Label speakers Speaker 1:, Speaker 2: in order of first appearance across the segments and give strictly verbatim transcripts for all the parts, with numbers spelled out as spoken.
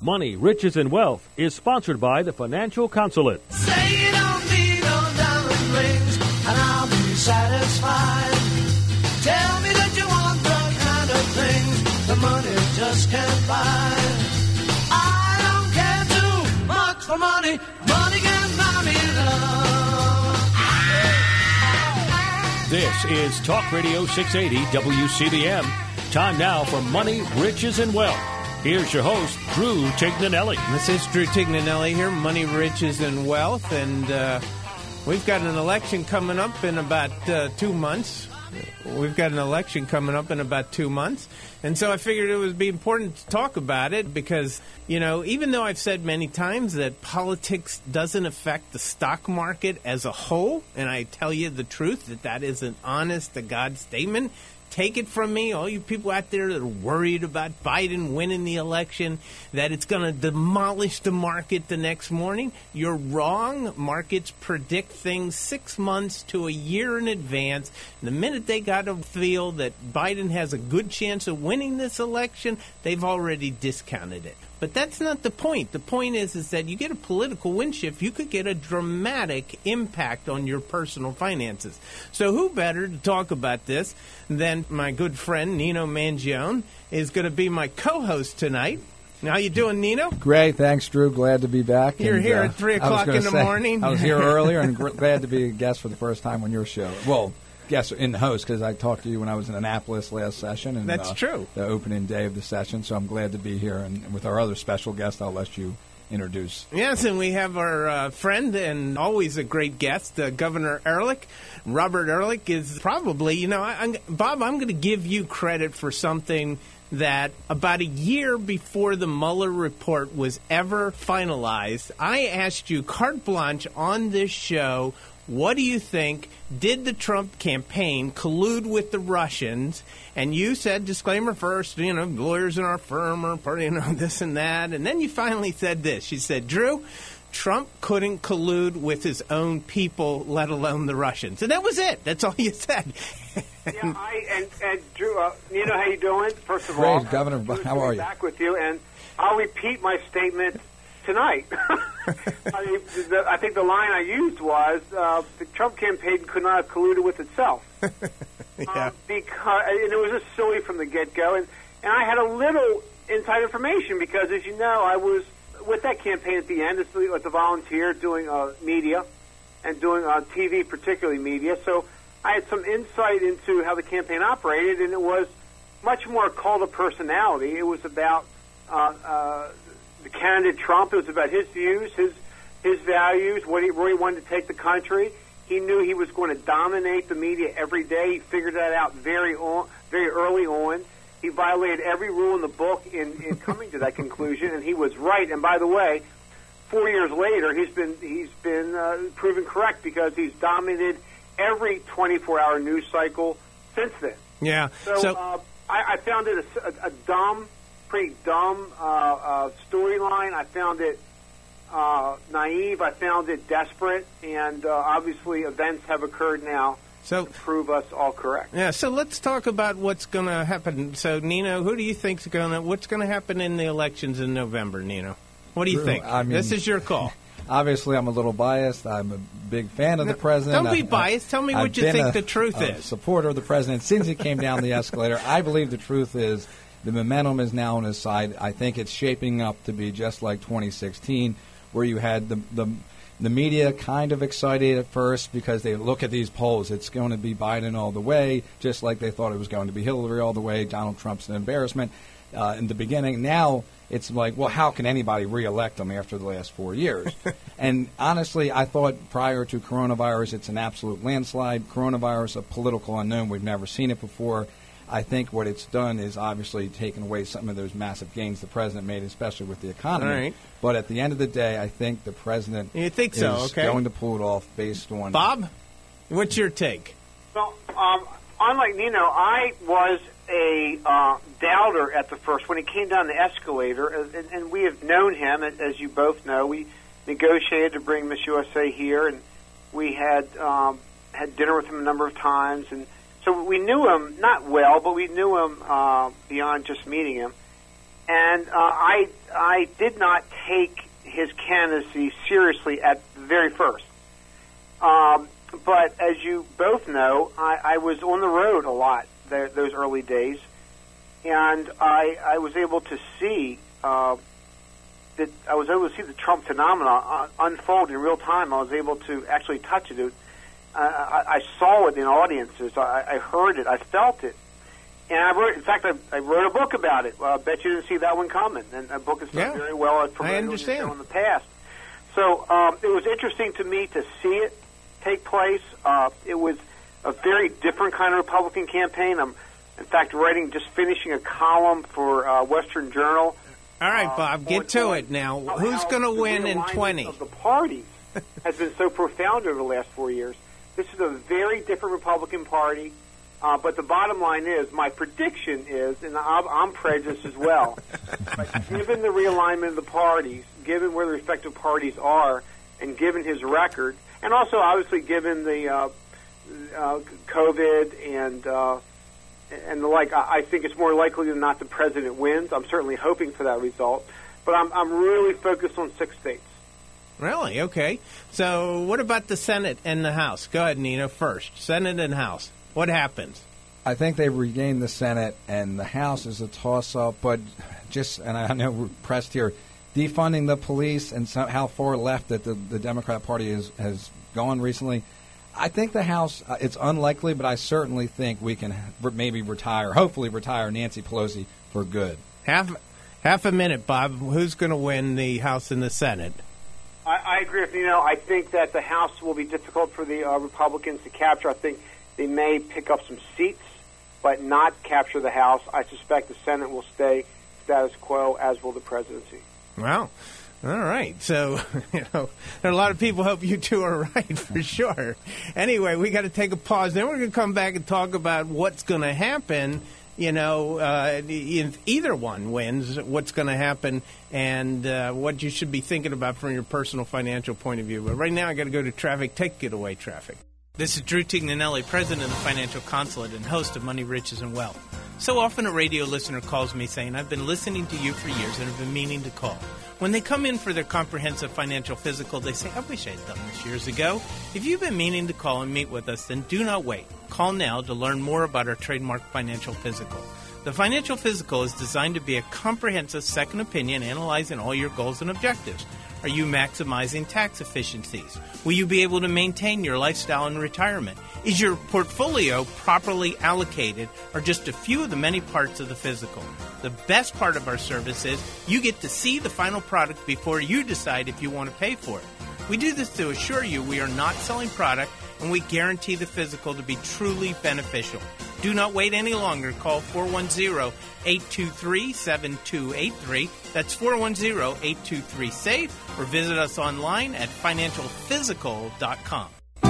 Speaker 1: Money, Riches, and Wealth is sponsored by the Financial Consulate.
Speaker 2: Say you don't need no diamond rings, and I'll be satisfied. Tell me that you want the kind of things the money just can't buy. I don't care too much for money. Money can buy me love.
Speaker 1: This is Talk Radio six eighty W C B M. Time now for Money, Riches, and Wealth. Here's your host, Drew Tignanelli.
Speaker 3: This is Drew Tignanelli here, Money, Riches, and Wealth, and uh, we've got an election coming up in about uh, two months. We've got an election coming up in about two months, and so I figured it would be important to talk about it because, you know, even though I've said many times that politics doesn't affect the stock market as a whole, and I tell you the truth that that is an honest-to-God statement. Take it from me, all you people out there that are worried about Biden winning the election, that it's going to demolish the market the next morning. You're wrong. Markets predict things six months to a year in advance. The minute they got to feel that Biden has a good chance of winning this election, they've already discounted it. But that's not the point. The point is, is that you get a political wind shift, you could get a dramatic impact on your personal finances. So who better to talk about this than my good friend Nino Mangione is going to be my co-host tonight. How you doing, Nino?
Speaker 4: Great, thanks, Drew. Glad to be back.
Speaker 3: You're
Speaker 4: and,
Speaker 3: here
Speaker 4: uh,
Speaker 3: at three o'clock in the
Speaker 4: say,
Speaker 3: morning.
Speaker 4: I was here earlier and gr- glad to be a guest for the first time on your show. Well, guest in the host because I talked to you when I was in Annapolis last session. And,
Speaker 3: That's
Speaker 4: uh,
Speaker 3: true.
Speaker 4: The opening day of the session, so I'm glad to be here. And with our other special guest, I'll let you introduce.
Speaker 3: Yes, and we have our uh, friend and always a great guest, uh, Governor Ehrlich. Robert Ehrlich is probably, you know, I, I'm, Bob, I'm going to give you credit for something that about a year before the Mueller report was ever finalized, I asked you carte blanche on this show, what do you think? Did the Trump campaign collude with the Russians? And you said, disclaimer first, you know, lawyers in our firm are, you know, this and that. And then you finally said this. You said, Drew, Trump couldn't collude with his own people, let alone the Russians. And that was it. That's all you said.
Speaker 5: yeah, I, and, and Drew, uh, Nino, how you doing? First of
Speaker 4: Great,
Speaker 5: all,
Speaker 4: Governor,
Speaker 5: Good
Speaker 4: how
Speaker 5: to
Speaker 4: are
Speaker 5: be
Speaker 4: you?
Speaker 5: Back with you, and I'll repeat my statement tonight. I, mean, the, I think the line I used was uh, the Trump campaign could not have colluded with itself.
Speaker 3: yeah.
Speaker 5: um, because and it was just silly from the get-go, and, and I had a little inside information because, as you know, I was with that campaign at the end as the, as a volunteer doing uh, media and doing uh, T V, particularly media. So I had some insight into how the campaign operated, and it was much more a call to personality. It was about uh, uh, the candidate Trump. It was about his views, his his values, what he, where he wanted to take the country. He knew he was going to dominate the media every day. He figured that out very on, very early on. He violated every rule in the book in, in coming to that conclusion, and he was right. And by the way, four years later, he's been he's been uh, proven correct because he's dominated every twenty-four hour news cycle since then.
Speaker 3: Yeah.
Speaker 5: So,
Speaker 3: so
Speaker 5: uh, I, I found it a, a, a dumb, pretty dumb uh, uh, storyline. I found it uh, naive. I found it desperate, and uh, obviously events have occurred now.
Speaker 3: So,
Speaker 5: to prove us all correct.
Speaker 3: Yeah, so let's talk about what's going to happen. So, Nino, who do you think's going to what's going to happen in the elections in November, Nino? What do you
Speaker 4: Drew,
Speaker 3: think?
Speaker 4: I mean,
Speaker 3: this is your call.
Speaker 4: Obviously, I'm a little biased. I'm a big fan of the president.
Speaker 3: Don't be
Speaker 4: I,
Speaker 3: biased. Tell me
Speaker 4: I've
Speaker 3: what you
Speaker 4: been
Speaker 3: think
Speaker 4: a,
Speaker 3: the truth
Speaker 4: a
Speaker 3: is.
Speaker 4: Supporter of the president since he came down the escalator. I believe the truth is the momentum is now on his side. I think it's shaping up to be just like twenty sixteen, where you had the the. The media kind of excited at first because they look at these polls. It's going to be Biden all the way, just like they thought it was going to be Hillary all the way. Donald Trump's an embarrassment uh, in the beginning. Now it's like, well, how can anybody reelect him after the last four years? And honestly, I thought prior to coronavirus, it's an absolute landslide. Coronavirus, a political unknown. We've never seen it before. I think what it's done is obviously taken away some of those massive gains the president made, especially with the economy.
Speaker 3: Right.
Speaker 4: But at the end of the day, I think the president
Speaker 3: you think
Speaker 4: is
Speaker 3: so, okay.
Speaker 4: going to pull it off based on...
Speaker 3: Bob, what's your take?
Speaker 5: Well, um, unlike Nino, I was a uh, doubter at the first when he came down the escalator, and, and we have known him, as you both know. We negotiated to bring Miss U S A here, and we had um, had dinner with him a number of times, and so we knew him, not well, but we knew him uh, beyond just meeting him. And uh, I I did not take his candidacy seriously at the very first. Um, but as you both know, I, I was on the road a lot th- those early days, and I, I was able to see uh, that I was able to see the Trump phenomenon unfold in real time. I was able to actually touch it. it uh, I, I saw it in audiences. I, I heard it. I felt it. And I wrote, in fact, I, I wrote a book about it. Well, I bet you didn't see that one coming. And a book has done
Speaker 3: yeah,
Speaker 5: very well. I've promoted
Speaker 3: I
Speaker 5: on the
Speaker 3: understand.
Speaker 5: show in the past. So um, it was interesting to me to see it take place. Uh, it was a very different kind of Republican campaign. I'm, in fact, writing, just finishing a column for uh, Western Journal.
Speaker 3: All right,
Speaker 5: uh,
Speaker 3: Bob, get to it now.
Speaker 5: How,
Speaker 3: Who's going to win in twenty?
Speaker 5: Of the parties has been so profound over the last four years. This is a very different Republican Party. Uh, but the bottom line is, my prediction is, and I'm, I'm prejudiced as well, but given the realignment of the parties, given where the respective parties are, and given his record, and also obviously given the uh, uh, COVID and uh, and the like, I, I think it's more likely than not the president wins. I'm certainly hoping for that result, but I'm, I'm really focused on six states.
Speaker 3: Really? Okay. So what about the Senate and the House? Go ahead, Nina, first. Senate and House. What happens?
Speaker 4: I think they've regained the Senate, and the House is a toss-up. But just, and I know we're pressed here, defunding the police and so, how far left that the, the Democrat Party is, has gone recently. I think the House, uh, it's unlikely, but I certainly think we can re- maybe retire, hopefully retire Nancy Pelosi for good.
Speaker 3: Half, half a minute, Bob. Who's going to win the House and the Senate?
Speaker 5: I, I agree with Nino. I think that the House will be difficult for the uh, Republicans to capture. I think they may pick up some seats, but not capture the House. I suspect the Senate will stay status quo, as will the presidency.
Speaker 3: Wow. All right. So, you know, there are a lot of people hope you two are right, for sure. Anyway, we got to take a pause. Then we're going to come back and talk about what's going to happen, you know, uh, if either one wins, what's going to happen and uh, what you should be thinking about from your personal financial point of view. But right now, I got to go to traffic. Take it away, traffic. This is Drew Tignanelli, president of the Financial Consulate and host of Money, Riches, and Wealth. So often a radio listener calls me saying, I've been listening to you for years and have been meaning to call. When they come in for their comprehensive financial physical, they say, I wish I had done this years ago. If you've been meaning to call and meet with us, then do not wait. Call now to learn more about our trademark financial physical. The financial physical is designed to be a comprehensive second opinion analyzing all your goals and objectives. Are you maximizing tax efficiencies? Will you be able to maintain your lifestyle in retirement? Is your portfolio properly allocated, or just a few of the many parts of the physical? The best part of our service is you get to see the final product before you decide if you want to pay for it. We do this to assure you we are not selling product, and we guarantee the physical to be truly beneficial. Do not wait any longer. Call four one zero, eight two three, seven two eight three. That's four one zero, eight two three, SAFE, or visit us online at financial physical dot com.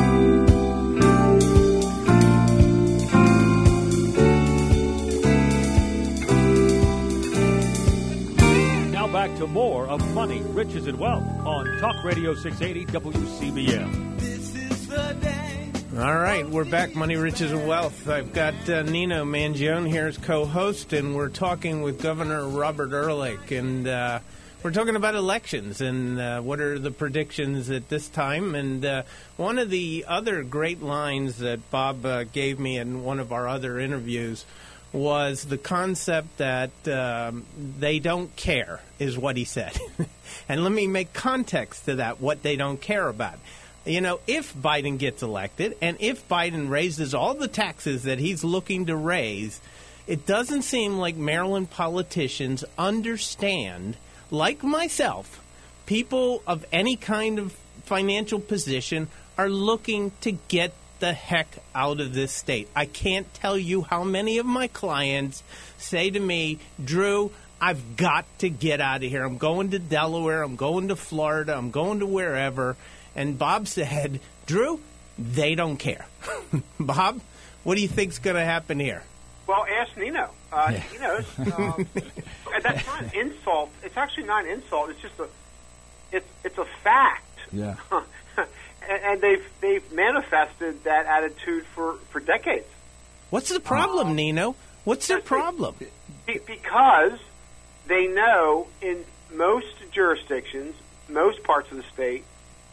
Speaker 1: Now back to more of Money, Riches, and Wealth on Talk Radio six eighty W C B M.
Speaker 2: This is the day.
Speaker 3: All right, we're back, Money, Riches, and Wealth. I've got uh, Nino Mangione here as co-host, and we're talking with Governor Robert Ehrlich, and uh, we're talking about elections and uh, what are the predictions at this time. And uh, one of the other great lines that Bob uh, gave me in one of our other interviews was the concept that um, they don't care, is what he said. And let me make context to that, what they don't care about. You know, if Biden gets elected and if Biden raises all the taxes that he's looking to raise, it doesn't seem like Maryland politicians understand, like myself, people of any kind of financial position are looking to get the heck out of this state. I can't tell you how many of my clients say to me, Drew, I've got to get out of here. I'm going to Delaware. I'm going to Florida. I'm going to wherever. And Bob said, Drew, they don't care. Bob, what do you think's going to happen here?
Speaker 5: Well, ask Nino. Uh, yeah. He knows. Um, that's not an insult. It's actually not an insult. It's just a, it's it's a fact.
Speaker 4: Yeah.
Speaker 5: and, and they've they've manifested that attitude for, for decades.
Speaker 3: What's the problem, uh, Nino? What's their problem?
Speaker 5: Be, because they know in most jurisdictions, most parts of the state,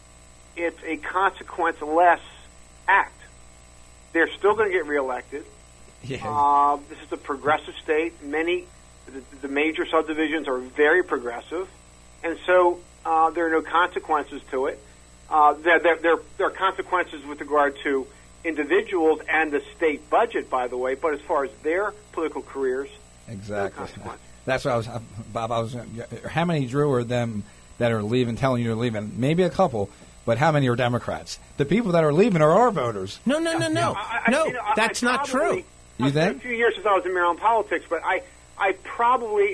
Speaker 5: it's a consequence-less act. They're still going to get reelected.
Speaker 4: Yeah.
Speaker 5: Uh, this is a progressive state. Many, the, the major subdivisions are very progressive, and so uh, there are no consequences to it. Uh, there, there, there, there are consequences with regard to individuals and the state budget, by the way, but as far as their political careers,
Speaker 4: exactly.
Speaker 5: no consequence.
Speaker 4: That's what I was, Bob. I was. How many, Drew, are them that are leaving, telling you they're leaving? Maybe a couple, but how many are Democrats? The people that are leaving are our voters.
Speaker 3: No, no, no, no,
Speaker 5: I, I,
Speaker 3: no.
Speaker 5: you know, I,
Speaker 3: that's
Speaker 5: I
Speaker 3: not
Speaker 5: probably,
Speaker 3: true.
Speaker 4: You
Speaker 5: It's been
Speaker 4: think?
Speaker 5: a few years since I was in Maryland politics, but I, I probably,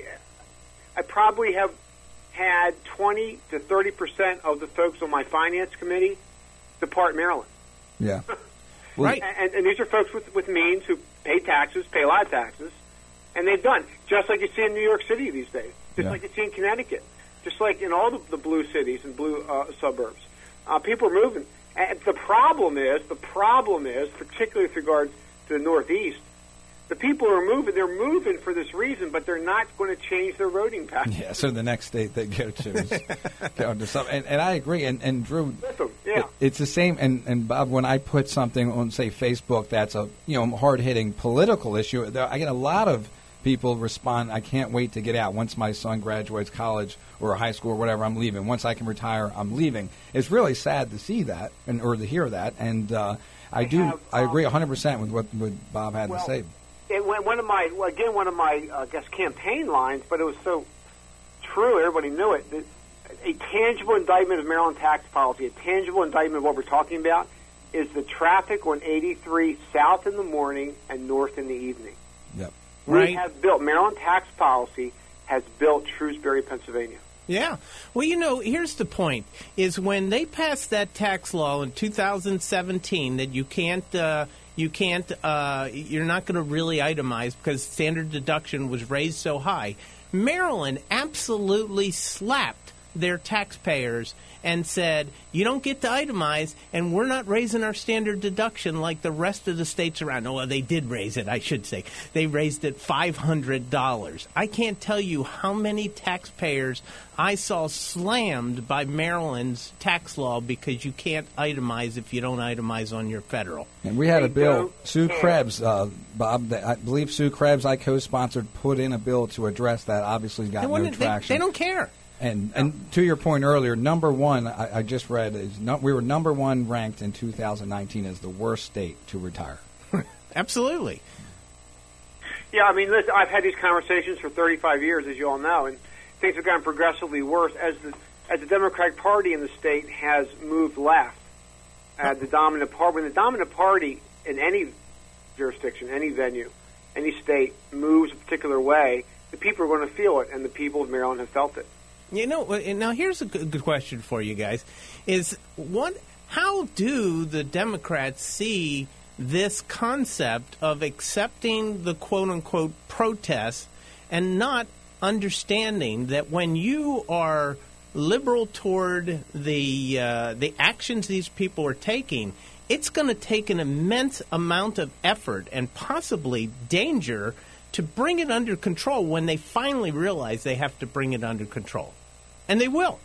Speaker 5: I probably have had twenty to thirty percent of the folks on my finance committee depart Maryland.
Speaker 4: Yeah.
Speaker 3: Right.
Speaker 5: And, and these are folks with, with means who pay taxes, pay a lot of taxes, and they've done, just like you see in New York City these days, just
Speaker 4: Yeah.
Speaker 5: like you see in Connecticut, just like in all the, the blue cities and blue uh, suburbs. Uh, people are moving. And the problem is, the problem is, particularly with regard to the Northeast, the people who are moving, they're moving for this reason, but they're not going to change their voting pattern.
Speaker 4: Yeah, so the next state they go to is going to some, and, and I agree. And, and Drew,
Speaker 5: Listen, yeah.
Speaker 4: it, it's the same. And, and Bob, when I put something on, say, Facebook, that's a you know hard hitting political issue, there, I get a lot of people respond. I can't wait to get out. Once my son graduates college or high school or whatever, I'm leaving. Once I can retire, I'm leaving. It's really sad to see that and or to hear that. And uh, I,
Speaker 5: I
Speaker 4: do.
Speaker 5: have,
Speaker 4: I agree
Speaker 5: um,
Speaker 4: one hundred percent with what, what Bob had
Speaker 5: well,
Speaker 4: to say.
Speaker 5: It, one of my, well, again, one of my, uh, I guess, campaign lines, but it was so true, everybody knew it, that a tangible indictment of Maryland tax policy, a tangible indictment of what we're talking about, is the traffic on eighty-three south in the morning and north in the evening.
Speaker 4: Yep.
Speaker 3: Right.
Speaker 5: We have built, Maryland tax policy has built Shrewsbury, Pennsylvania.
Speaker 3: Yeah. Well, you know, here's the point, is when they passed that tax law in two thousand seventeen that you can't, uh, you can't, uh, you're not going to really itemize because standard deduction was raised so high, Maryland absolutely slapped their taxpayers and said, you don't get to itemize, and we're not raising our standard deduction like the rest of the states around. Oh, well, they did raise it, I should say. They raised it five hundred dollars. I can't tell you how many taxpayers I saw slammed by Maryland's tax law because you can't itemize if you don't itemize on your federal.
Speaker 4: And we had a
Speaker 5: They
Speaker 4: bill,
Speaker 5: don't
Speaker 4: Sue
Speaker 5: care.
Speaker 4: Krebs, uh, Bob, that I believe Sue Krebs, I co-sponsored, put in a bill to address that. Obviously got
Speaker 3: They,
Speaker 4: no
Speaker 3: wouldn't- they,
Speaker 4: traction.
Speaker 3: they don't care.
Speaker 4: And and to your point earlier, number one, I, I just read, is no, we were number one ranked in two thousand nineteen as the worst state to retire.
Speaker 3: Absolutely.
Speaker 5: Yeah, I mean, listen, I've had these conversations for thirty-five years, as you all know, and things have gotten progressively worse as the as the Democratic Party in the state has moved left. Uh, the dominant party, when the dominant party in any jurisdiction, any venue, any state moves a particular way, the people are going to feel it, and the people of Maryland have felt it.
Speaker 3: You know, uh, now here's a good good question for you guys: is what? How do the Democrats see this concept of accepting the quote unquote protests and not understanding that when you are liberal toward the uh, the actions these people are taking, it's going to take an immense amount of effort and possibly danger to bring it under control when they finally realize they have to bring it under control. And they will.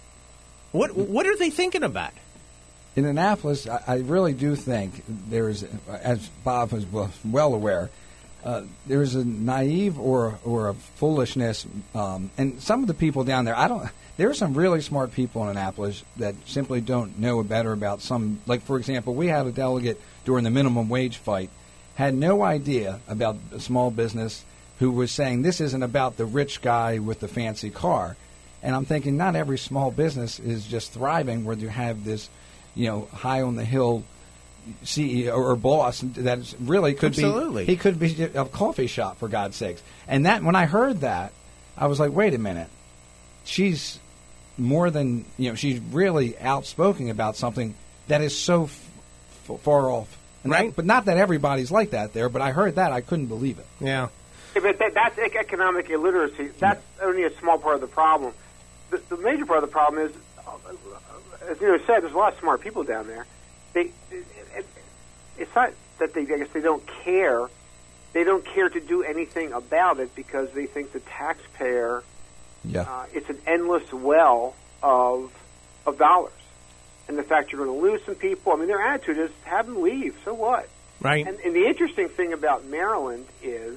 Speaker 3: What what are they thinking about?
Speaker 4: In Annapolis, I, I really do think there's, as Bob is well, well aware, uh, there's a naive or or a foolishness, um, and some of the people down there, I don't. There are some really smart people in Annapolis that simply don't know better about some. Like, for example, we had a delegate during the minimum wage fight, had no idea about a small business, who was saying this isn't about the rich guy with the fancy car. And I'm thinking not every small business is just thriving where you have this, you know, high on the hill C E O or boss that is really could
Speaker 3: Absolutely.
Speaker 4: be, he could be a coffee shop, for God's sakes. And that, when I heard that, I was like, wait a minute. She's more than, you know, she's really outspoken about something that is so f- far off. And
Speaker 3: Right.
Speaker 4: that, but not that everybody's like that there, but I heard that, I couldn't believe it.
Speaker 3: Yeah.
Speaker 5: Yeah, but that, that's ec- economic illiteracy. That's only a small part of the problem. The, the major part of the problem is, uh, as you know, said, there's a lot of smart people down there. They, it, it, it's not that they, I guess, they don't care. They don't care to do anything about it because they think the taxpayer
Speaker 4: Yeah.
Speaker 5: Uh, it's an endless well of of dollars. And the fact you're going to lose some people, I mean, their attitude is have them leave. So what?
Speaker 3: Right.
Speaker 5: And, and the interesting thing about Maryland is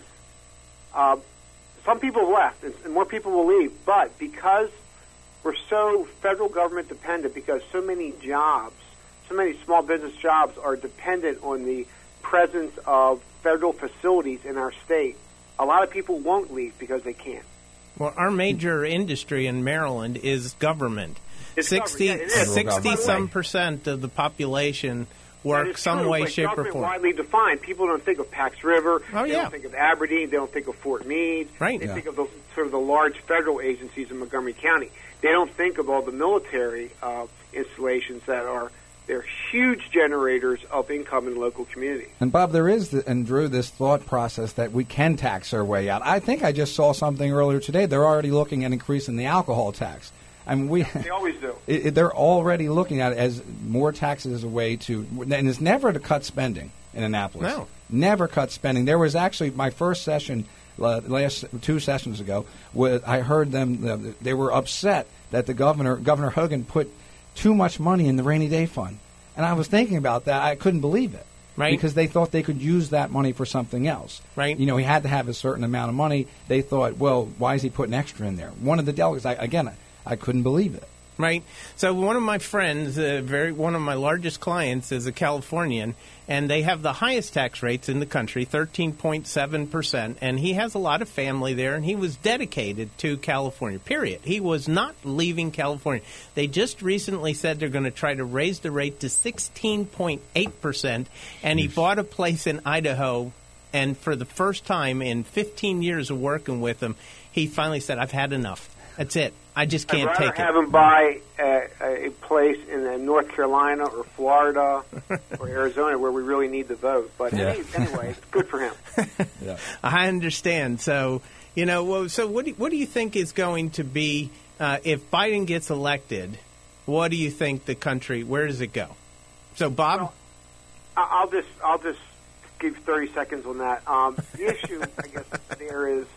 Speaker 5: uh, some people have left, and, and more people will leave. But because we're so federal government dependent, because so many jobs, so many small business jobs are dependent on the presence of federal facilities in our state, a lot of people won't leave because they can't.
Speaker 3: Well, our major industry in Maryland is government.
Speaker 5: It's
Speaker 3: sixty,
Speaker 5: government. Yeah, it is.
Speaker 3: sixty some percent of the population work some
Speaker 5: true,
Speaker 3: way,
Speaker 5: but
Speaker 3: shape, or
Speaker 5: government
Speaker 3: form.
Speaker 5: Widely defined. People don't think of Pax River.
Speaker 3: Oh,
Speaker 5: they
Speaker 3: yeah.
Speaker 5: don't think of Aberdeen. They don't think of Fort Meade.
Speaker 3: Right.
Speaker 5: They
Speaker 3: Yeah.
Speaker 5: think of the, sort of the large federal agencies in Montgomery County. They don't think of all the military uh, installations that are they're huge generators of income in local communities.
Speaker 4: And Bob, there is, the, and Drew, this thought process that we can tax our way out. I think I just saw something earlier today. They're already looking at increasing the alcohol tax. I mean, we
Speaker 5: They always do.
Speaker 4: it, it, they're already looking at it as more taxes as a way to, and it's never to cut spending in Annapolis.
Speaker 3: No.
Speaker 4: Never cut spending. There was actually my first session, uh, last two sessions ago, where I heard them, uh, they were upset that the governor, Governor Hogan, put too much money in the rainy day fund. And I was thinking about that. I couldn't believe it.
Speaker 3: Right.
Speaker 4: Because they thought they could use that money for something else.
Speaker 3: Right.
Speaker 4: You know, he had to have a certain amount of money. They thought, well, why is he putting extra in there? One of the delegates, I, again, I, I couldn't believe it.
Speaker 3: Right. So one of my friends, uh, very one of my largest clients, is a Californian, and they have the highest tax rates in the country, thirteen point seven percent. And he has a lot of family there, and he was dedicated to California, period. He was not leaving California. They just recently said they're going to try to raise the rate to sixteen point eight percent, and he bought a place in Idaho, and for the first time in fifteen years of working with him, he finally said, I've had enough. That's it. I just can't
Speaker 5: I'd rather
Speaker 3: take it.
Speaker 5: have them buy a, a place in uh, North Carolina or Florida or Arizona where we really need the vote. But
Speaker 4: Yeah.
Speaker 5: any, anyway, it's good for him.
Speaker 4: Yeah.
Speaker 3: I understand. So, you know, well, so what do, what do you think is going to be, uh, if Biden gets elected, what do you think the country, where does it go? So, Bob?
Speaker 5: Well, I- I'll just I'll just give thirty seconds on that. Um, the issue, I guess, there is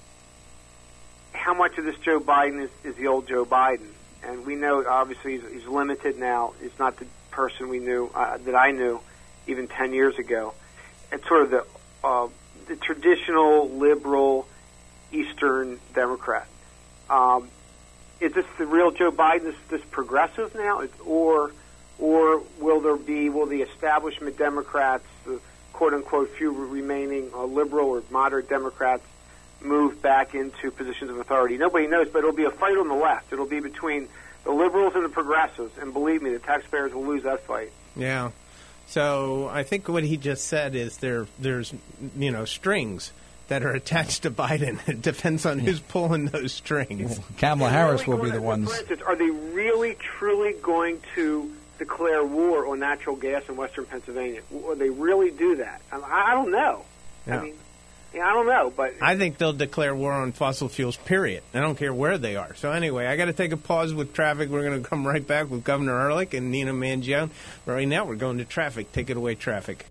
Speaker 5: how much of this Joe Biden is, is the old Joe Biden. And we know, obviously, he's, he's limited now. He's not the person we knew, uh, that I knew even ten years ago. It's sort of the, uh, the traditional liberal Eastern Democrat. Um, is this the real Joe Biden, this, this progressive now? It's, or or will there be, will the establishment Democrats, the quote-unquote few remaining uh, liberal or moderate Democrats, move back into positions of authority? Nobody knows, but it'll be a fight on the left. It'll be between the liberals and the progressives, and believe me, the taxpayers will lose that fight.
Speaker 3: Yeah. So I think what he just said is there there's, you know, strings that are attached to Biden. It depends on who's pulling those strings.
Speaker 4: Kamala
Speaker 5: Are they
Speaker 4: Harris
Speaker 5: really
Speaker 4: will be
Speaker 5: going
Speaker 4: the
Speaker 5: to-
Speaker 4: ones.
Speaker 5: For instance, are they really, truly going to declare war on natural gas in western Pennsylvania? Will they really do that? I, I don't know.
Speaker 3: Yeah.
Speaker 5: I mean, yeah, I don't know, but
Speaker 3: I think they'll declare war on fossil fuels, period. I don't care where they are. So anyway, I got to take a pause with traffic. We're going to come right back with Governor Ehrlich and Nina Mangione. Right now, we're going to traffic. Take it away, traffic.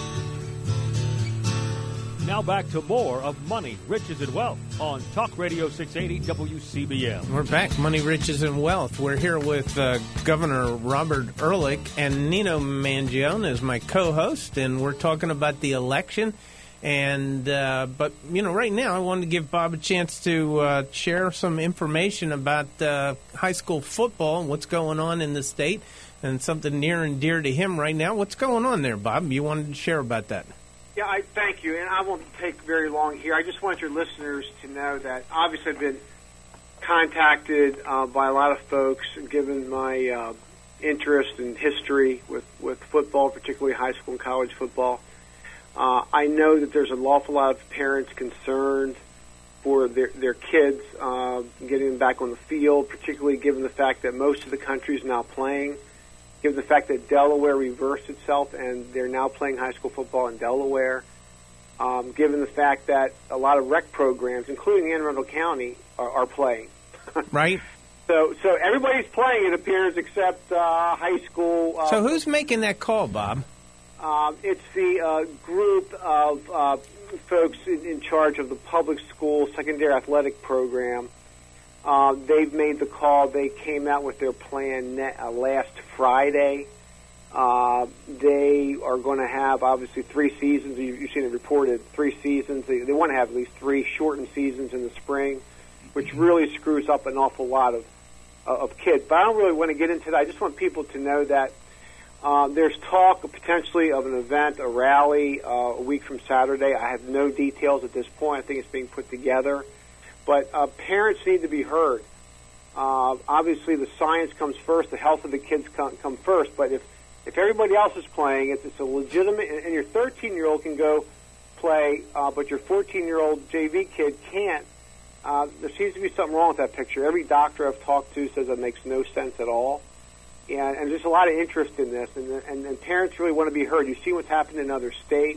Speaker 1: Now back to more of Money, Riches, and Wealth on Talk Radio six eighty W C B M.
Speaker 3: We're back, Money, Riches, and Wealth. We're here with uh, Governor Robert Ehrlich, and Nino Mangione is my co-host, and we're talking about the election. And uh, but, you know, right now I wanted to give Bob a chance to uh, share some information about uh, high school football and what's going on in the state, and something near and dear to him right now. What's going on there, Bob? You wanted to share about that.
Speaker 5: yeah, I thank you, and I won't take very long here. I just want your listeners to know that obviously I've been contacted uh, by a lot of folks, given my uh, interest in history with, with football, particularly high school and college football. Uh, I know that there's an awful lot of parents concerned for their, their kids uh, getting them back on the field, particularly given the fact that most of the country is now playing, given the fact that Delaware reversed itself and they're now playing high school football in Delaware, um, given the fact that a lot of rec programs, including Anne Arundel County, are, are playing.
Speaker 3: Right?
Speaker 5: So, so everybody's playing, it appears, except uh, high school. Uh,
Speaker 3: So who's making that call, Bob?
Speaker 5: Um, it's the uh, group of uh, folks in, in charge of the public school secondary athletic program Uh, they've made the call. They came out with their plan ne- uh, last Friday. Uh, they are going to have, obviously, three seasons. You, you've seen it reported, three seasons. They, they want to have at least three shortened seasons in the spring, which really screws up an awful lot of uh, of kids. But I don't really want to get into that. I just want people to know that uh, there's talk potentially of an event, a rally, uh, a week from Saturday. I have no details at this point. I think it's being put together. But uh, parents need to be heard. Uh, obviously, the science comes first. The health of the kids come, come first. But if, if everybody else is playing, it's, it's a legitimate, and, and your thirteen-year-old can go play, uh, but your fourteen-year-old J V kid can't, uh, there seems to be something wrong with that picture. Every doctor I've talked to says it makes no sense at all. And, and there's a lot of interest in this, and, and, and parents really want to be heard. You see what's happened in other states.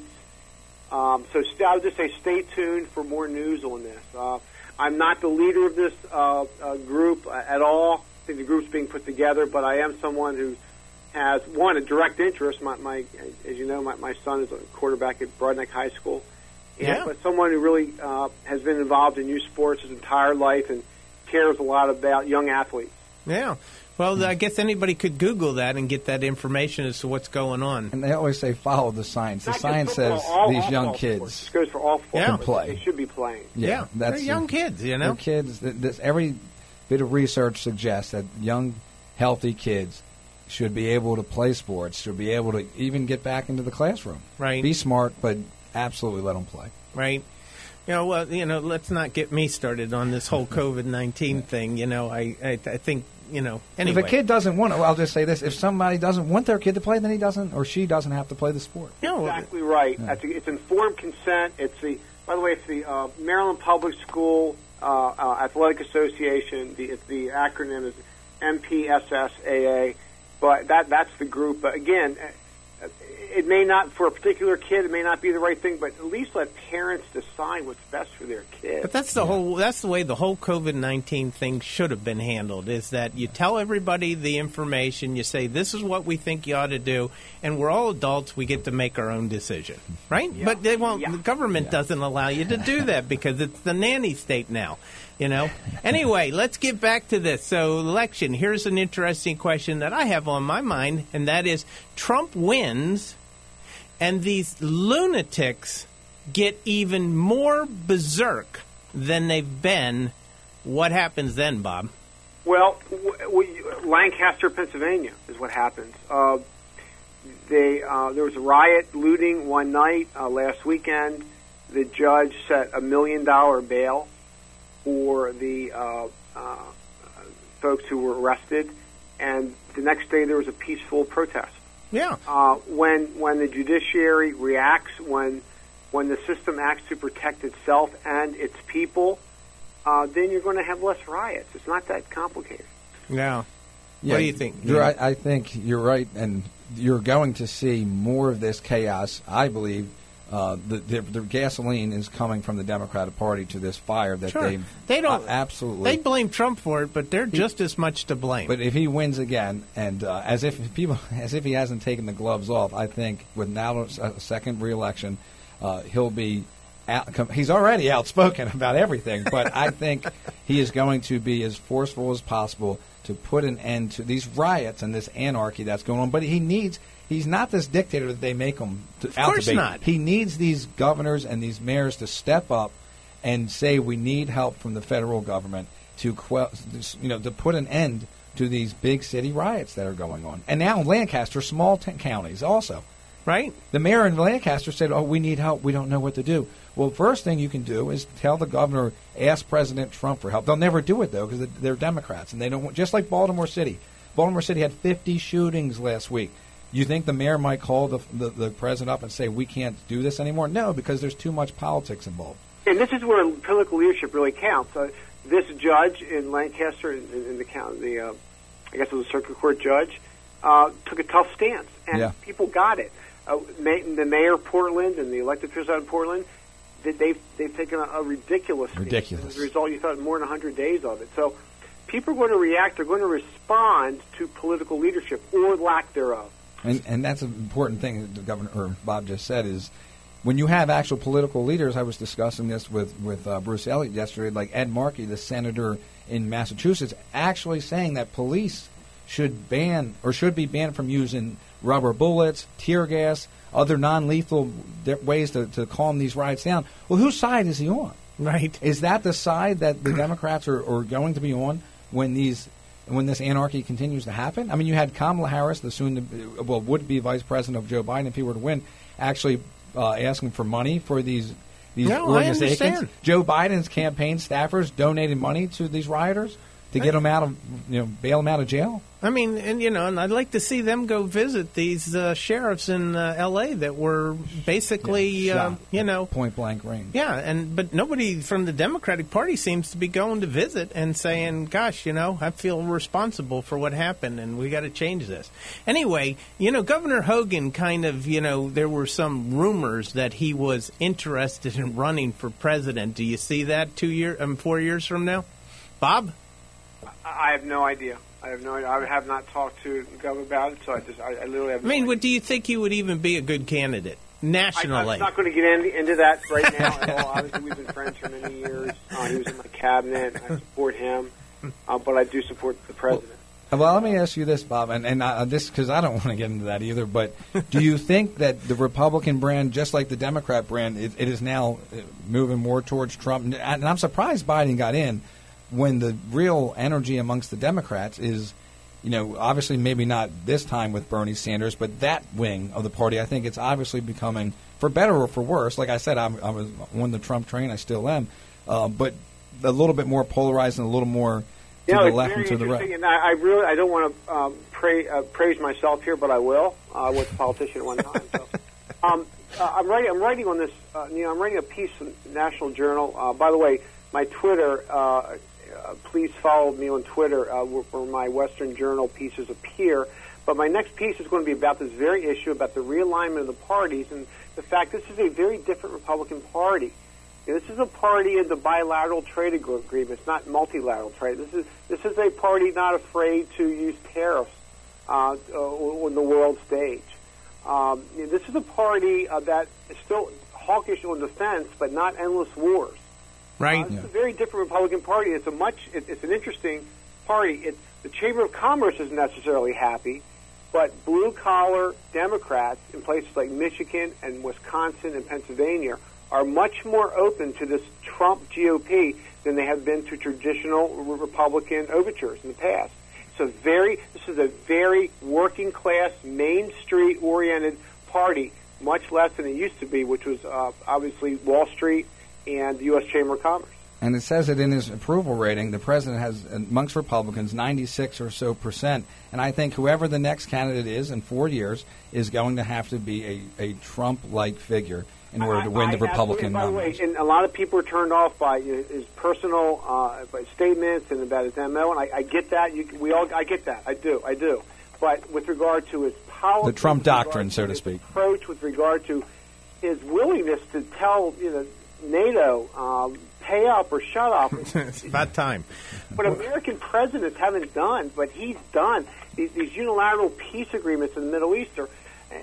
Speaker 5: Um, so st- I would just say stay tuned for more news on this. Uh, I'm not the leader of this uh, uh, group at all. I think the group's being put together, but I am someone who has, one, a direct interest. My, my as you know, my, my son is a quarterback at Broadneck High School. And,
Speaker 3: Yeah.
Speaker 5: But someone who really uh, has been involved in youth sports his entire life and cares a lot about young athletes.
Speaker 3: Yeah. Well, I guess anybody could Google that and get that information as to what's going on.
Speaker 4: And they always say follow the science. The
Speaker 5: Not just
Speaker 4: science
Speaker 5: football,
Speaker 4: says
Speaker 5: all-
Speaker 4: these
Speaker 5: all
Speaker 4: young
Speaker 5: sports.
Speaker 4: kids
Speaker 5: This goes for all sports.
Speaker 3: Yeah.
Speaker 4: can play.
Speaker 5: They should be playing.
Speaker 3: Yeah,
Speaker 4: that's
Speaker 3: they're young kids, you know.
Speaker 4: They're kids. Th- This, every bit of research suggests that young, healthy kids should be able to play sports, should be able to even get back into the classroom.
Speaker 3: Right.
Speaker 4: Be smart, but absolutely let them play.
Speaker 3: Right. You know, well, you know, let's not get me started on this whole COVID nineteen thing. You know, I, I, I think, you know, anyway.
Speaker 4: If a kid doesn't want to, well, I'll just say this: if somebody doesn't want their kid to play, then he doesn't or she doesn't have to play the sport.
Speaker 3: You know,
Speaker 5: Exactly right. That's a, it's informed consent. It's the, by the way, it's the uh, Maryland Public School uh, uh, Athletic Association. The, it's the acronym is M P S S A A. But that that's the group. But again, it may not, for a particular kid, it may not be the right thing, but at least let parents decide what's best for their kids.
Speaker 3: But that's the whole. That's the way the whole COVID nineteen thing should have been handled. Is that you tell everybody the information, you say this is what we think you ought to do, and we're all adults. We get to make our own decision, right?
Speaker 5: Yeah.
Speaker 3: But they won't.
Speaker 5: Yeah.
Speaker 3: The government
Speaker 4: Yeah.
Speaker 3: doesn't allow you to do that because it's the nanny state now. You know. Anyway, let's get back to this. So, election. Here's an interesting question that I have on my mind, and that is: Trump wins, and these lunatics get even more berserk than they've been. What happens then, Bob?
Speaker 5: Well, w- w- Lancaster, Pennsylvania is what happens. Uh, they uh, there was a riot, looting one night uh, last weekend. The judge set a million dollar bail for the uh, uh, folks who were arrested, and the next day there was a peaceful protest.
Speaker 3: Yeah.
Speaker 5: Uh, when when the judiciary reacts, when when the system acts to protect itself and its people, uh, then you're going to have less riots. It's not that complicated.
Speaker 3: Yeah.
Speaker 4: Yeah,
Speaker 3: What do you think?
Speaker 4: You're, I, I think you're right, and you're going to see more of this chaos. I believe uh, the, the, the gasoline is coming from the Democratic Party to this fire that
Speaker 3: Sure.
Speaker 4: they
Speaker 3: They don't-
Speaker 4: uh, absolutely.
Speaker 3: They blame Trump for it, but they're just as much to blame.
Speaker 4: But if he wins again, and uh, as if people, as if he hasn't taken the gloves off, I think with now a second reelection, uh, he'll be. Out, com- he's already outspoken about everything, but I think he is going to be as forceful as possible to put an end to these riots and this anarchy that's going on. But he needs. He's not this dictator that they make him to,
Speaker 3: Of
Speaker 4: out
Speaker 3: course
Speaker 4: to be.
Speaker 3: not.
Speaker 4: He needs these governors and these mayors to step up and say we need help from the federal government to quell, you know, to put an end to these big city riots that are going on. And now in Lancaster, small t- counties also.
Speaker 3: right?
Speaker 4: The mayor in Lancaster said, "Oh, we need help. We don't know what to do." Well, first thing you can do is tell the governor, ask President Trump for help. They'll never do it though because they're Democrats and they don't. Want, just like Baltimore City, Baltimore City had fifty shootings last week. You think the mayor might call the, the the president up and say we can't do this anymore? No, because there's too much politics involved.
Speaker 5: And this is where political leadership really counts. Uh, this judge in Lancaster, in, in the county, the uh, I guess it was a circuit court judge, uh, took a tough stance, and
Speaker 4: Yeah.
Speaker 5: people got it. Uh, ma- the mayor of Portland and the elected officials out in Portland, they, they've they've taken a, a ridiculous stance.
Speaker 4: Ridiculous.
Speaker 5: As a result, you thought more than one hundred days of it. So people are going to react. They're going to respond to political leadership or lack thereof.
Speaker 4: And and that's an important thing that the governor or Bob just said is when you have actual political leaders. I was discussing this with with uh, Bruce Elliott yesterday. Like Ed Markey, the senator in Massachusetts actually saying that police should ban or should be banned from using rubber bullets, tear gas, other non-lethal ways to, to calm these riots down. Well, whose side is he on?
Speaker 3: Right.
Speaker 4: Is that the side that the Democrats are, are going to be on when these when this anarchy continues to happen? I mean, you had Kamala Harris, the soon to, well would be vice president of Joe Biden if he were to win, actually uh, asking for money for these these
Speaker 3: no,
Speaker 4: organizations.
Speaker 3: I understand.
Speaker 4: Joe Biden's campaign staffers donated money to these rioters to get them out of, you know, bail them out of jail.
Speaker 3: I mean, and you know, and I'd like to see them go visit these uh, sheriffs in uh, L A that were basically,
Speaker 4: Yeah,
Speaker 3: uh, you know,
Speaker 4: point blank range.
Speaker 3: yeah, and but nobody from the Democratic Party seems to be going to visit and saying, "Gosh, you know, I feel responsible for what happened, and we got to change this." Anyway, you know, Governor Hogan kind of, you know, there were some rumors that he was interested in running for president. Do you see that two year, um, four years from now, Bob?
Speaker 5: I have no idea. I have no idea. I have not talked to the governor about it, so I just, I, I literally have
Speaker 3: I
Speaker 5: no
Speaker 3: mean,
Speaker 5: idea.
Speaker 3: what do you think he would even be a good candidate
Speaker 5: I,
Speaker 3: nationally?
Speaker 5: I'm not going to get into, into that right now at all. Obviously, we've been friends for many years. Uh, he was in my cabinet. I support him, uh, but I do support the president.
Speaker 4: Well, let me ask you this, Bob, and, and uh, this because I don't want to get into that either, but do you think that the Republican brand, just like the Democrat brand, it, it is now moving more towards Trump? And, and I'm surprised Biden got in when the real energy amongst the Democrats is, you know, obviously maybe not this time with Bernie Sanders, but that wing of the party, I think it's obviously becoming, for better or for worse, like I said, I'm, I was on the Trump train, I still am, uh, but a little bit more polarized and a little more to
Speaker 5: You know,
Speaker 4: the
Speaker 5: it's
Speaker 4: left
Speaker 5: very
Speaker 4: and to the right.
Speaker 5: interesting, and I, I really, I don't want to um, pray, uh, praise myself here, but I will. Uh, I was a politician at one time. So. um, uh, I'm writing, I'm writing on this, uh, you know, I'm writing a piece in the National Journal. Uh, by the way, my Twitter, uh, uh, please follow me on Twitter uh, where, where my Western Journal pieces appear. But my next piece is going to be about this very issue, about the realignment of the parties, and the fact this is a very different Republican Party. This is a party in the bilateral trade agreements, not multilateral trade. This is this is a party not afraid to use tariffs uh, on the world stage. Um, this is a party uh, that is still hawkish on defense, but not endless wars.
Speaker 3: Right.
Speaker 5: Uh, it's a very different Republican Party. It's a much. It, it's an interesting party. It's, the Chamber of Commerce isn't necessarily happy, but blue-collar Democrats in places like Michigan and Wisconsin and Pennsylvania are much more open to this Trump G O P than they have been to traditional Republican overtures in the past. It's a very, this is a very working-class, Main Street-oriented party, much less than it used to be, which was uh, obviously Wall Street and the U S Chamber of Commerce.
Speaker 4: And it says it in his approval rating. The president has, amongst Republicans, ninety-six or so percent. And I think whoever the next candidate is in four years is going to have to be a, a Trump-like figure in order to win
Speaker 5: I,
Speaker 4: the Republican
Speaker 5: by the way,
Speaker 4: nomination.
Speaker 5: and a lot of people are turned off by his personal uh, by statements and about his M O, and I, I get that. You, we all, I get that. I do, I do. But with regard to his policy,
Speaker 4: The Trump doctrine, so to speak.
Speaker 5: approach with regard to his willingness to tell you know NATO um, pay up or shut up.
Speaker 3: It's about time.
Speaker 5: What American presidents haven't done, but he's done. These, these unilateral peace agreements in the Middle East are uh,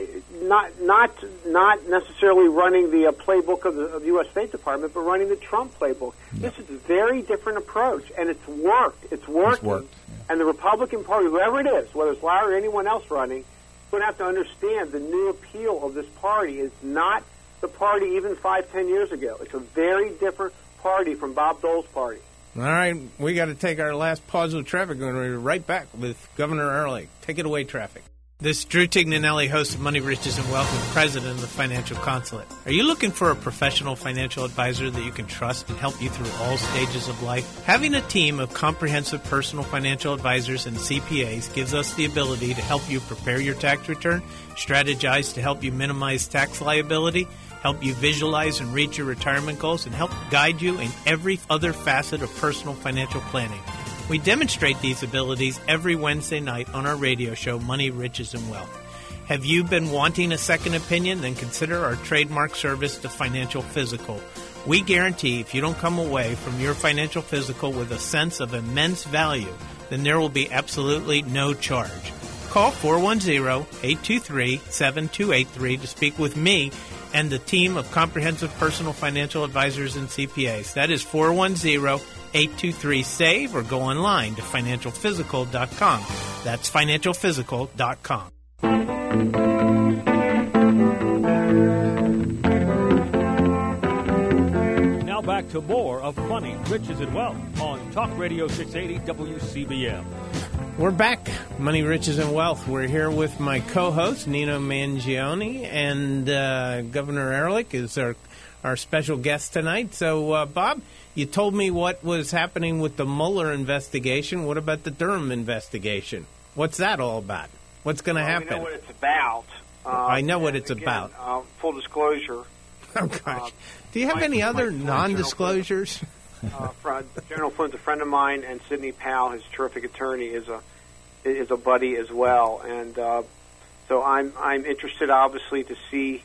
Speaker 5: not not not necessarily running the uh, playbook of the, of the U S State Department, but running the Trump playbook.
Speaker 4: Yeah.
Speaker 5: This is a very different approach, and it's worked. It's working.
Speaker 4: It's worked, yeah.
Speaker 5: And the Republican Party, whoever it is, whether it's Larry or anyone else running, is going to have to understand the new appeal of this party is not the party even five, ten years ago. It's a very different party from Bob Dole's party.
Speaker 3: All right, we got to take our last pause with traffic. We're going to be right back with Governor Early. Take it away, traffic. This is Drew Tignanelli, host of Money, Riches, and Wealth, and president of the Financial Consulate. Are you looking for a professional financial advisor that you can trust and help you through all stages of life? Having a team of comprehensive personal financial advisors and C P As gives us the ability to help you prepare your tax return, strategize to help you minimize tax liability, help you visualize and reach your retirement goals, and help guide you in every other facet of personal financial planning. We demonstrate these abilities every Wednesday night on our radio show, Money, Riches, and Wealth. Have you been wanting a second opinion? Then consider our trademark service, the Financial Physical. We guarantee if you don't come away from your financial physical with a sense of immense value, then there will be absolutely no charge. Call four one zero, eight two three, seven two eight three to speak with me and the team of comprehensive personal financial advisors and C P As. That is four one zero, eight two three, SAVE or go online to financial physical dot com. That's financial physical dot com.
Speaker 1: Now back to more of Money, Riches, and Wealth on Talk Radio six eighty W C B M.
Speaker 3: We're back, Money, Riches, and Wealth. We're here with my co-host, Nino Mangione, and uh, Governor Ehrlich is our, our special guest tonight. So, uh, Bob, you told me what was happening with the Mueller investigation. What about the Durham investigation? What's that all about? What's going to
Speaker 5: well,
Speaker 3: happen?
Speaker 5: I know what it's about. Uh,
Speaker 3: I know what it's
Speaker 5: again,
Speaker 3: about.
Speaker 5: Uh, full disclosure.
Speaker 3: Oh, gosh.
Speaker 5: Uh,
Speaker 3: Do you have
Speaker 5: Mike-
Speaker 3: any other
Speaker 5: Mike Flynn,
Speaker 3: non-disclosures?
Speaker 5: Uh, fr- General Flynn's a friend of mine, and Sidney Powell, his terrific attorney, is a is a buddy as well. And uh, so I'm I'm interested, obviously, to see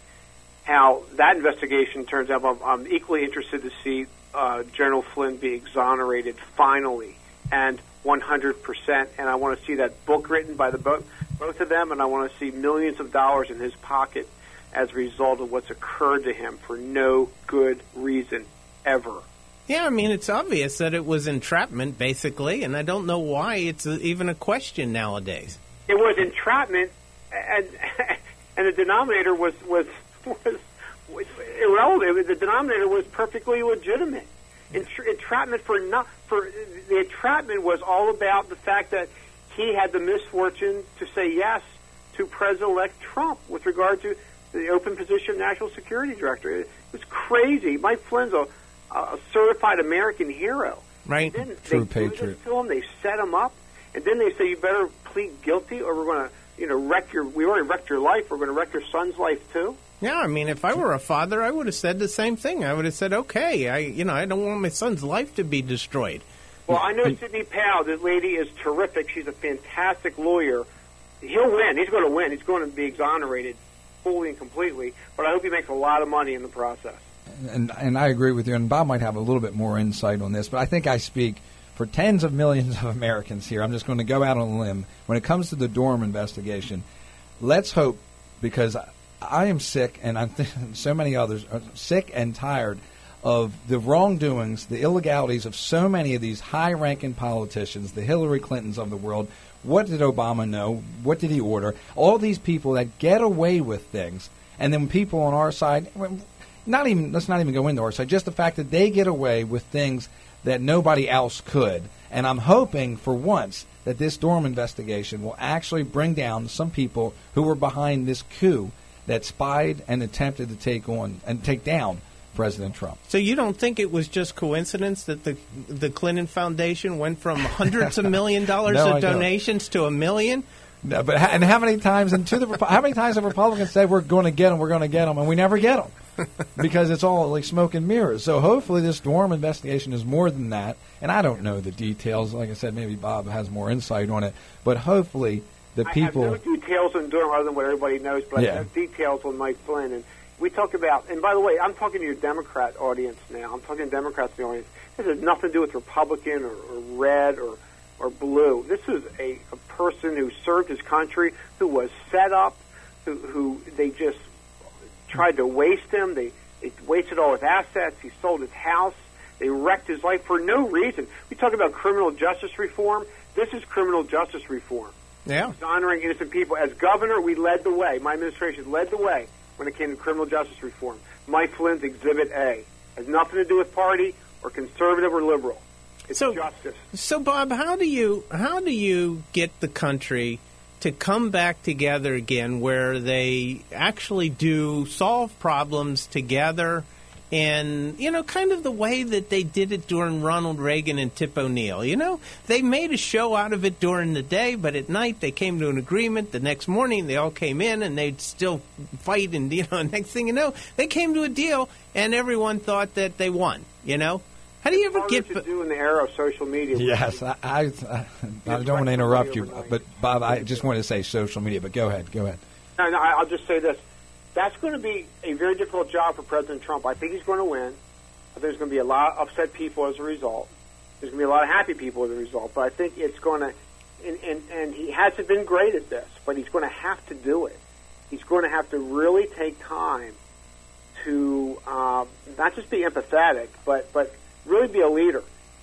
Speaker 5: how that investigation turns out. I'm, I'm equally interested to see uh, General Flynn be exonerated finally and one hundred percent. And I want to see that book written by the bo- both of them, and I want to see millions of dollars in his pocket as a result of what's occurred to him for no good reason ever.
Speaker 3: Yeah, I mean, it's obvious that it was entrapment, basically, and I don't know why it's a, even a question nowadays.
Speaker 5: It was entrapment, and and the denominator was was was, was irrelevant. The denominator was perfectly legitimate. Entra- entrapment for not for the entrapment was all about the fact that he had the misfortune to say yes to President-elect Trump with regard to the open position of National Security Director. It was crazy. Mike Flynn's a, a certified American hero.
Speaker 3: Right.
Speaker 5: Then
Speaker 4: True
Speaker 5: they
Speaker 4: patriot.
Speaker 5: Do this to him. They set him up, and then they say you better plead guilty, or we're going to, you know, wreck your. We already wrecked your life. We're going to wreck your son's life too.
Speaker 3: Yeah, I mean, if I were a father, I would have said the same thing. I would have said, okay, I, you know, I don't want my son's life to be destroyed.
Speaker 5: Well, I know Sidney Powell. This lady is terrific. She's a fantastic lawyer. He'll win. He's going to win. He's going to be exonerated fully and completely. But I hope he makes a lot of money in the process.
Speaker 4: And, and I agree with you, and Bob might have a little bit more insight on this, but I think I speak for tens of millions of Americans here. I'm just going to go out on a limb. When it comes to the Durham investigation, let's hope, because I am sick, and I'm th- so many others are sick and tired of the wrongdoings, the illegalities of so many of these high-ranking politicians, the Hillary Clintons of the world. What did Obama know? What did he order? All these people that get away with things, and then people on our side, not even let's not even go into our side, just the fact that they get away with things that nobody else could. And I'm hoping for once that this Durham investigation will actually bring down some people who were behind this coup that spied and attempted to take on and take down President Trump.
Speaker 3: So you don't think it was just coincidence that the the Clinton Foundation went from hundreds of million dollars
Speaker 4: No,
Speaker 3: of
Speaker 4: I don't.
Speaker 3: donations to a million?
Speaker 4: No, but ha- and how many times and to the Repu- how many times have Republicans said we're going to get them, we're going to get them, and we never get them because it's all like smoke and mirrors. So hopefully this Durham investigation is more than that. And I don't know the details. Like I said, maybe Bob has more insight on it. But hopefully the people.
Speaker 5: I have no details on Durham other than what everybody knows, but
Speaker 4: Yeah.
Speaker 5: I have details on Mike Flynn. And we talk about, and by the way, I'm talking to your Democrat audience now. I'm talking to Democrats in the audience. This has nothing to do with Republican or, or red or, or blue. This is a, a person who served his country, who was set up, who, who they just tried to waste him. They, they wasted all his assets. He sold his house. They wrecked his life for no reason. We talk about criminal justice reform. This is criminal justice reform.
Speaker 3: Yeah.
Speaker 5: It's honoring innocent people. As governor, we led the way. My administration led the way when it came to criminal justice reform. Mike Flynn's Exhibit A. Has nothing to do with party or conservative or liberal. It's
Speaker 3: So-
Speaker 5: justice.
Speaker 3: So, Bob, how do you how do you get the country to come back together again, where they actually do solve problems together, and you know, kind of the way that they did it during Ronald Reagan and Tip O'Neill? You know, they made a show out of it during the day, but at night they came to an agreement. The next morning they all came in and they'd still fight, and you know, next thing you know, they came to a deal, and everyone thought that they won. You know. How do you ever
Speaker 5: Harder
Speaker 3: get?
Speaker 5: to do in the era of social media.
Speaker 4: Yes, I, I, I, I don't want to interrupt you, but Bob, I just wanted to say social media. But go ahead, go ahead.
Speaker 5: No, no, I'll just say this. That's going to be a very difficult job for President Trump. I think he's going to win. I think there's going to be a lot of upset people as a result. There's going to be a lot of happy people as a result. But I think it's going to, and, and, and he hasn't been great at this, but he's going to have to do it. He's going to have to really take time to um, not just be empathetic, but, but really be a leader.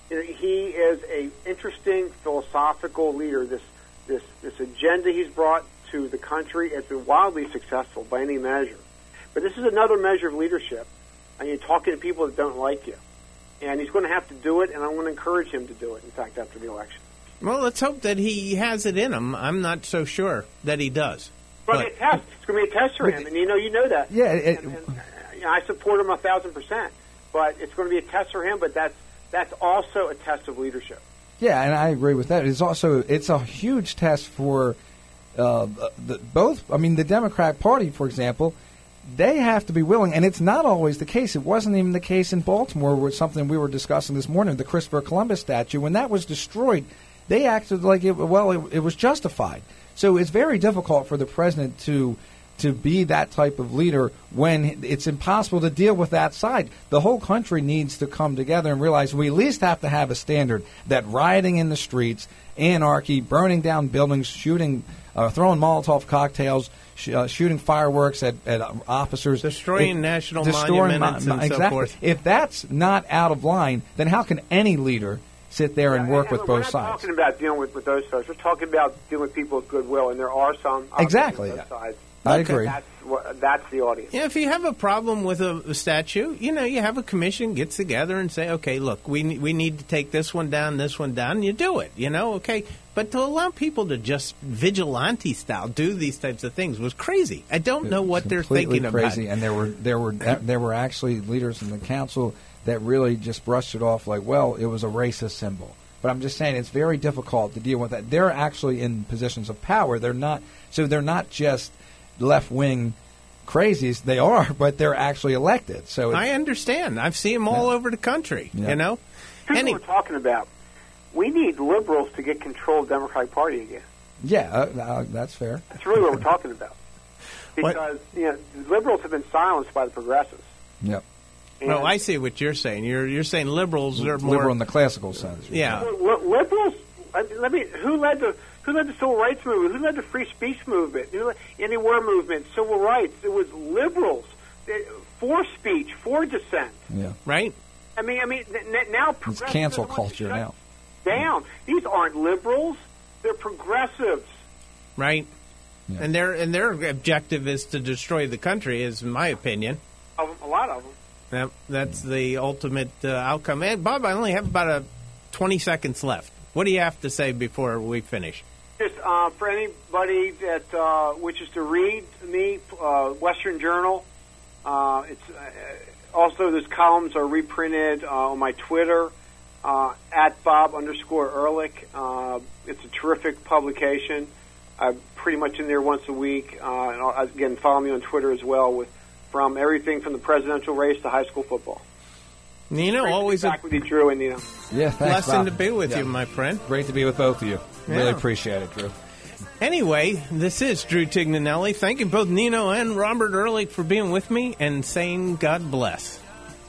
Speaker 5: you know, he is a interesting philosophical leader. This this this agenda he's brought to the country has been wildly successful by any measure. But this is another measure of leadership, and you're talking to people that don't like you. And he's going to have to do it, and I want to encourage him to do it, in fact, after the election.
Speaker 3: Well, let's hope that he has it in him. I'm not so sure that he does.
Speaker 5: But, but. It's a test. It's going to be a test for him, and you know you know that.
Speaker 4: Yeah, it,
Speaker 5: and, and, you know, I support him a thousand percent. But it's going to be a test for him, but that's that's also a test of leadership.
Speaker 4: Yeah, and I agree with that. It's also it's a huge test for uh, the, both. I mean, the Democrat Party, for example, they have to be willing, and it's not always the case. It wasn't even the case in Baltimore, with something we were discussing this morning, the Christopher Columbus statue. When that was destroyed, they acted like it, well, it, it was justified. So it's very difficult for the president to to be that type of leader when it's impossible to deal with that side. The whole country needs to come together and realize we at least have to have a standard that rioting in the streets, anarchy, burning down buildings, shooting, uh, throwing Molotov cocktails, sh- uh, shooting fireworks at, at officers,
Speaker 3: destroying
Speaker 4: it,
Speaker 3: national
Speaker 4: destroying
Speaker 3: monuments
Speaker 4: mo-
Speaker 3: and
Speaker 4: exactly.
Speaker 3: so forth.
Speaker 4: If that's not out of line, then how can any leader sit there and
Speaker 5: Yeah,
Speaker 4: work
Speaker 5: and
Speaker 4: with
Speaker 5: we're
Speaker 4: both
Speaker 5: not
Speaker 4: sides?
Speaker 5: talking about dealing with, with those folks. We're talking about dealing with people with goodwill, and there are some.
Speaker 4: Exactly.
Speaker 5: On both sides.
Speaker 4: I
Speaker 3: Okay.
Speaker 4: agree.
Speaker 5: That's what, that's the audience.
Speaker 3: Yeah, if you have a problem with a, a statue, you know, you have a commission gets together and say, okay, look, we ne- we need to take this one down, this one down, and you do it, you know, okay. But to allow people to just vigilante style do these types of things was crazy. I don't know what they're
Speaker 4: Completely
Speaker 3: thinking
Speaker 4: crazy.
Speaker 3: about.
Speaker 4: And there were there were there were actually leaders in the council that really just brushed it off like, well, it was a racist symbol. But I'm just saying it's very difficult to deal with that. They're actually in positions of power. They're not so they're not just left-wing crazies. They are, but they're actually elected. So
Speaker 3: I understand. I've seen them all
Speaker 4: Yeah.
Speaker 3: over the country,
Speaker 4: Yeah.
Speaker 3: you know.
Speaker 5: Here's
Speaker 3: Any-
Speaker 5: what we're talking about. We need liberals to get control of the Democratic Party again.
Speaker 4: yeah, uh, uh, that's fair.
Speaker 5: That's really what we're talking about.
Speaker 3: What-
Speaker 5: Because you know, the liberals have been silenced by the progressives.
Speaker 4: Yep.
Speaker 5: And
Speaker 3: No, I see what you're saying. You're you're saying liberals are more.
Speaker 4: Liberal in the classical sense.
Speaker 3: Yeah.
Speaker 5: Li- liberals. I mean, let me. Who led the Who led the civil rights movement? Who led the free speech movement? Who led, anti-war movement? Civil rights. It was liberals They- for speech, for dissent.
Speaker 4: Yeah.
Speaker 3: Right?
Speaker 5: I mean, I mean, n- now
Speaker 4: It's
Speaker 5: progressives
Speaker 4: cancel
Speaker 5: are the ones
Speaker 4: culture
Speaker 5: that shut
Speaker 4: now.
Speaker 5: Down. These aren't liberals. They're progressives.
Speaker 3: Right?
Speaker 4: Yeah.
Speaker 3: And their and their objective is to destroy the country, is my opinion.
Speaker 5: Of them, a lot of them.
Speaker 3: That, that's the ultimate uh, outcome. And Bob, I only have about a twenty seconds left. What do you have to say before we finish?
Speaker 5: Just uh, for anybody that uh, wishes to read me, uh, Western Journal. Uh, it's uh, also those columns are reprinted uh, on my Twitter uh, at Bob underscore Ehrlich. Uh, it's a terrific publication. I'm pretty much in there once a week. Uh, and I'll, again, follow me on Twitter as well with from everything from the presidential race to high school football.
Speaker 3: Nino,
Speaker 5: Great to be
Speaker 3: always a
Speaker 5: back with you, Drew, and you know.
Speaker 4: Yeah, thanks,
Speaker 3: blessing
Speaker 4: Bob.
Speaker 3: to be with
Speaker 4: Yeah.
Speaker 3: you, my friend.
Speaker 4: Great to be with both of you. Really
Speaker 3: Yeah.
Speaker 4: appreciate it, Drew.
Speaker 3: Anyway, this is Drew Tignanelli. Thanking both Nino and Robert Ehrlich for being with me and saying God bless.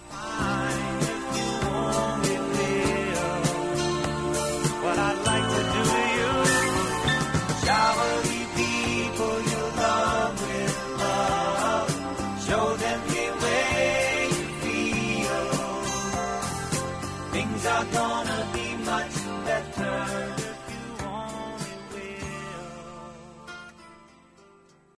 Speaker 2: What I'd like to do to you, shower the people you love with love, show them the way you feel. Things are gonna